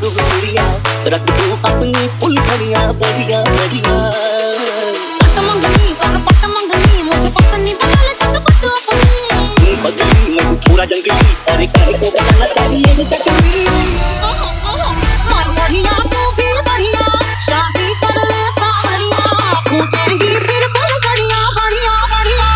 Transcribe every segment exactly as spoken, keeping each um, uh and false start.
तू गुड़िया, रख तू अपनी फुलझड़िया बढ़िया बढ़िया। पट मंगनी कर पट मंगनी, मुझे पत्नी बना ले तू पट अपनी। सुन पगली मैं तू छोरा जंगली, अरे काहे को बनाना चाहिए ये चटनी। मार बढ़िया तू भी बढ़िया, शादी कर ले सावरिया, फूटेगी फिर फुलझड़िया बढ़िया बढ़िया।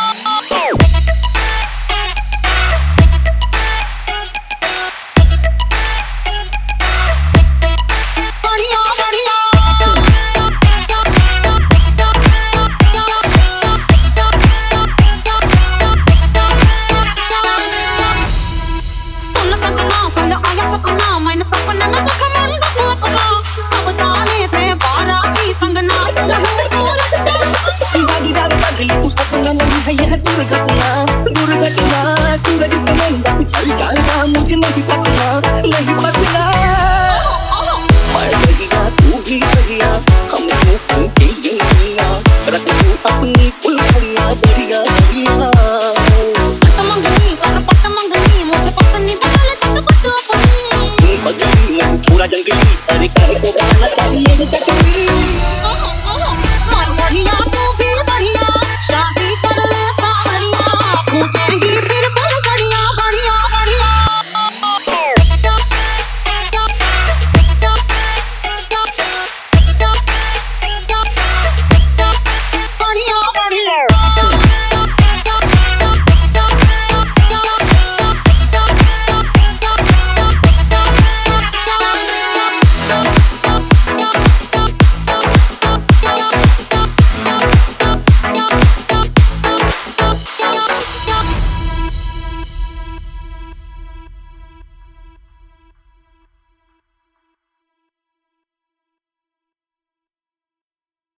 सपना में बखमारी बखू अपना, सब ताने थे बारा की संग नाच रहे सूरज। भागीदार पगली तू सपना नहीं है यह दुर्घटना दुर्घटना। सूरज से मंदा चल जाएगा मुझे नहीं पतना नहीं पतना। मैं बढ़िया तू भी बढ़िया, हम दोनों के ये दुनिया, रख तू अपनी फुलझड़िया बढ़िया बढ़िया। पट मंगनी कर पट मंगनी, मुझे पत्नी बना ले तू पट अपनी। सुन पगली मैं तू छोरा जंगली, अरे काहे को बनाना चाहिए ये चटनी। मार बढ़िया